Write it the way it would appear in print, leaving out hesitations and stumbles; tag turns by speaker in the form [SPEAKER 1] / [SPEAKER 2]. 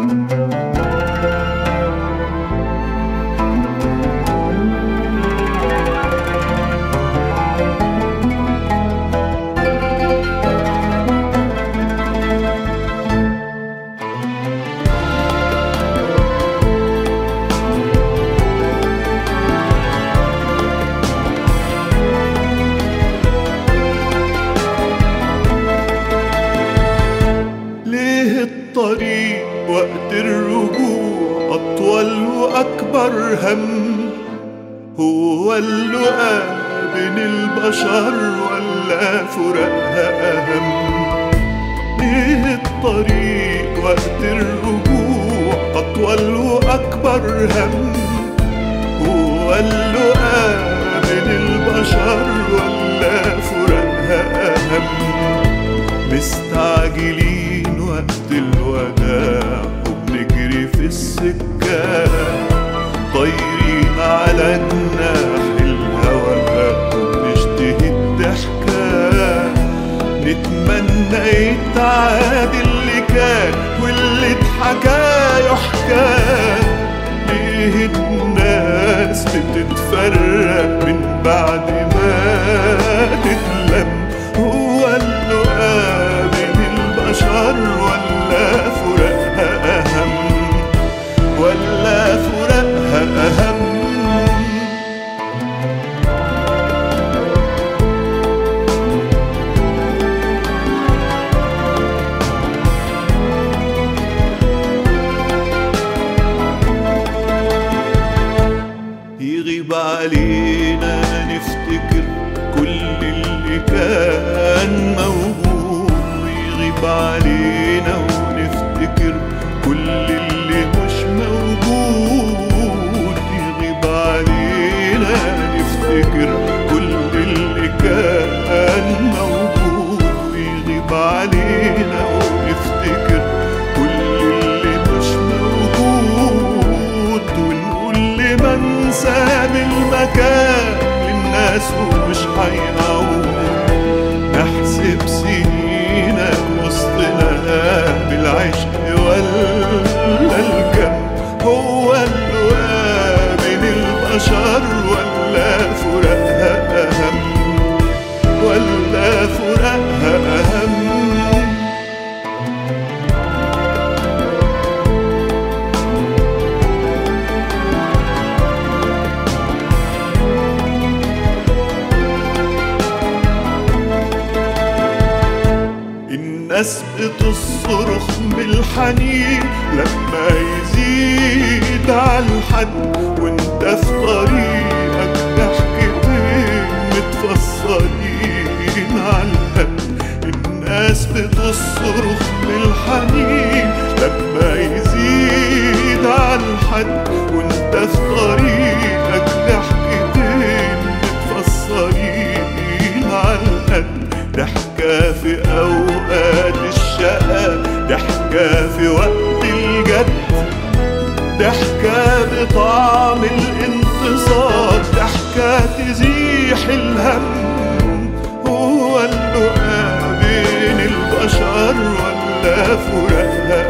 [SPEAKER 1] الطريق وقت الرجوع أطول وأكبر هم؟ هو اللقاء بين البشر ولا فراقها أهم؟ ليه الطريق وقت الرجوع أطول وأكبر هم؟ هو اللقاء بين البشر ولا فراقها أهم؟ مستعجلين وقت الوداع وبنجري في السكة، طايرين على جناح الهوى وبنشتهي الضحكة، نتمنى يتعاد اللي كان واللي اتحكى يحكى. ليه الناس بتتفرق من بعد ما تتلم؟ هو اللقاء بين البشر ولا فراقها أهم؟ ولا فراقها أهم؟ يغيب علينا نفتكر كل اللي كان موجود، ويغيب علينا ونفتكر كل اللي مش موجود. يغيب علينا نفتكر كل اللي كان موجود، ويغيب علينا ونفتكر كل اللي مش موجود. ونقول لمن ساب المكان للناس ومش هيعود، نحسب سنينك وسطنا بالعشق ولا الكم؟ هو اللقاء بين البشر ولا فراقها أهم؟ ولا فراقها أهم؟ الناس بتصرخ بالحنين لما يزيد عالحد، وانت في طريقك ضحكتين متفصلين عالقد. الناس بتصرخ بالحنين لما يزيد عالحد، وانت في طريقك ضحكتين متفصلين عالقد. ضحكة في أوقات الشقاء، ضحكة في وقت الجد، ضحكة بطعم الانتصار، ضحكة تزيح الهم. هو اللقاء بين البشر ولا فراقها